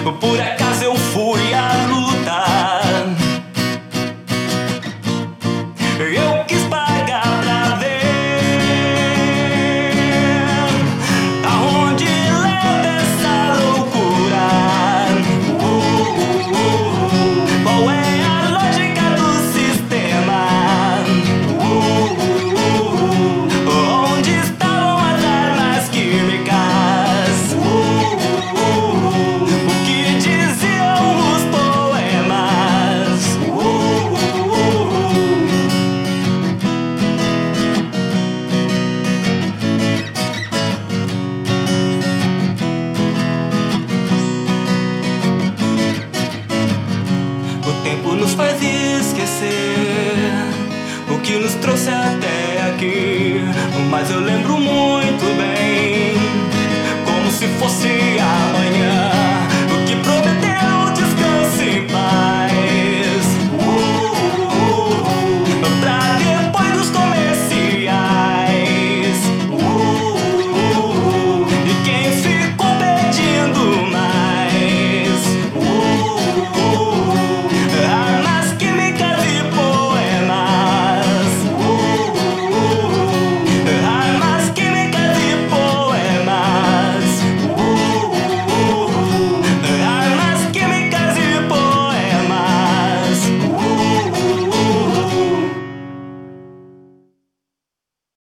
Por acaso eu fui à luta. Eu quis pagar pra ver aonde leva essa loucura. Qual é a lógica do sistema? Onde estavam as armas químicas? O que diziam os poemas? O tempo nos faz esquecer o que nos trouxe até aqui, mas eu lembro muito bem, como se fosse a